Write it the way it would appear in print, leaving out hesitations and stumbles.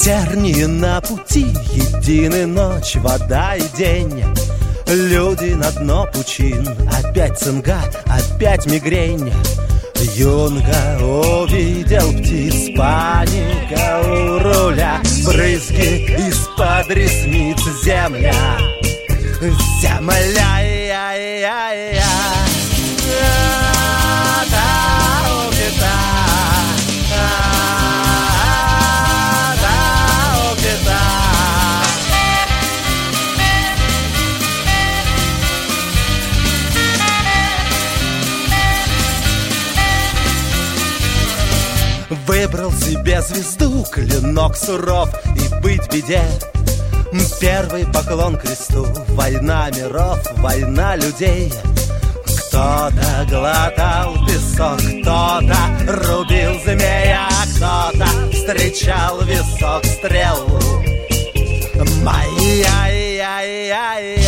Тернии на пути едины ночь, вода и день. Люди на дно пучин, опять цинга, опять мигрень. Юнга увидел птиц, паника у руля, брызги из-под ресниц, земля, земля, я-я-я. Выбрал себе звезду, клинок суров и быть беде. Первый поклон кресту, война миров, война людей. Кто-то глотал песок, кто-то рубил змея, кто-то встречал висок стрел. Моя-я-я-я.